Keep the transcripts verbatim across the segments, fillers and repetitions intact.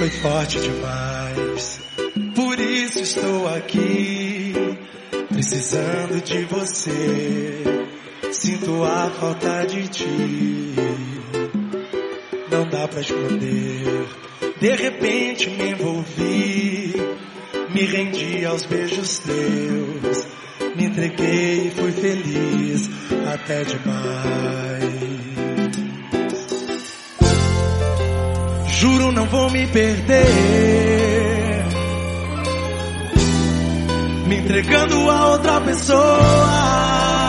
foi forte demais. Por isso estou aqui, precisando de você. Sinto a falta de ti, não dá pra esconder. De repente me envolvi, me rendi aos beijos teus, me entreguei e fui feliz até demais. Juro não vou me perder, me entregando a outra pessoa.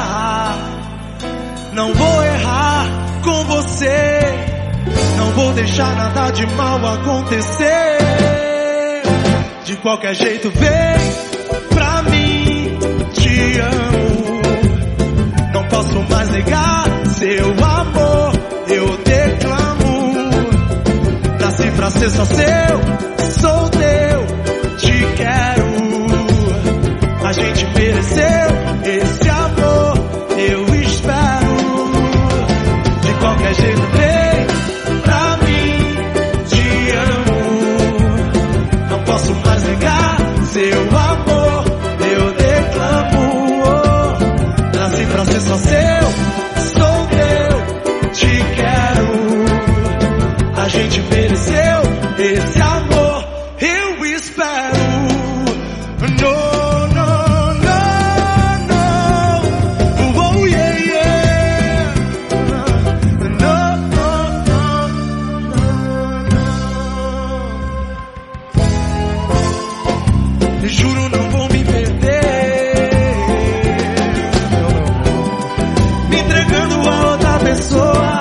Não vou errar com você, não vou deixar nada de mal acontecer. De qualquer jeito vem pra mim, te amo. Não posso mais negar seu amor, eu declamo. Nasci pra ser só seu, sou teu, te quero. A gente mereceu esse amor, eu espero. De qualquer jeito vem pra mim, te amo. Não posso mais negar seu amor, eu declamo. Nasci pra ser só seu, sou teu, te quero. A gente mereceu esse amor, eu espero. No. Juro não vou me perder, me entregando a outra pessoa.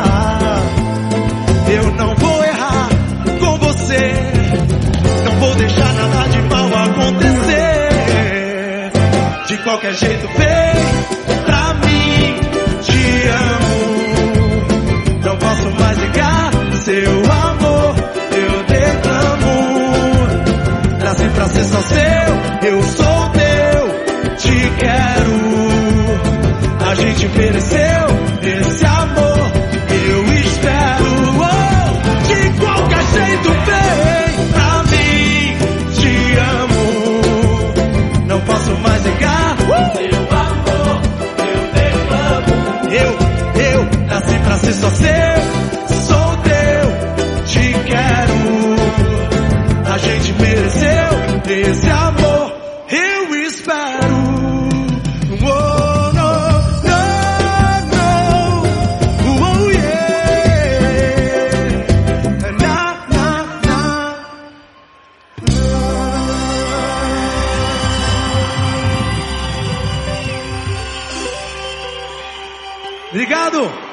Eu não vou errar com você, não vou deixar nada de mal acontecer. De qualquer jeito vem pra mim, te amo. Não posso mais negar seu amor, eu declamo. Nasci pra ser só seu, eu sou teu, te quero. A gente mereceu esse amor, eu espero. Oh, de qualquer jeito vem pra mim, te amo. Não posso mais negar uh! seu amor, eu declamo. Eu, eu nasci pra ser só seu, sou teu, te quero. A gente mereceu esse amor, eu espero. Oh, no, no, no. Oh, yeah. Na, na, na. Obrigado.